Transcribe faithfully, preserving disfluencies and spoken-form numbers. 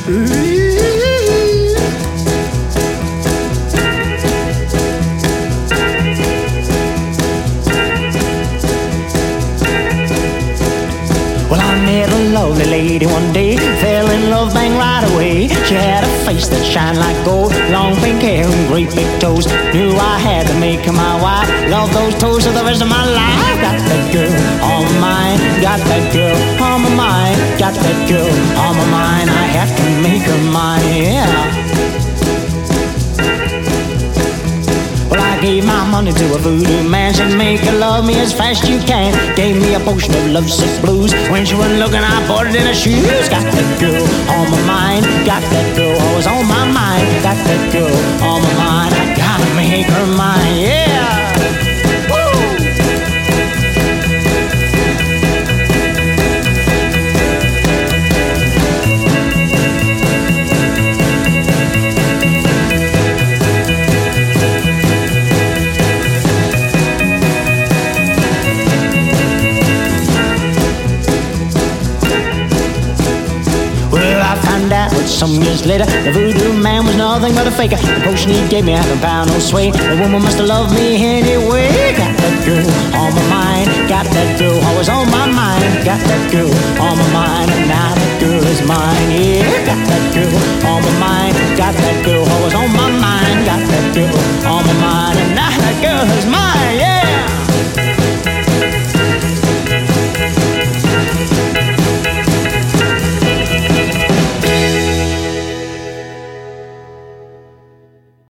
Well, I met a lovely lady one day, fell in love bang right away. She had a face that shined like gold, long pink hair and great big toes. Knew I had to make her my wife, love those toes for the rest of my life. Got that girl on my mind, got that girl on my mind, got that girl on my mind. I have to make her mine, yeah. Well, I gave my money to a voodoo man, said make her love me as fast you can. Gave me a potion of lovesick blues. When she wasn't looking, I bought it in her shoes. Got that girl on my mind, got that girl always on my mind, got that girl on my mind. I gotta make her mine, yeah. Some years later, the voodoo man was nothing but a faker. The potion he gave me, I haven't found no sway. The woman must have loved me anyway.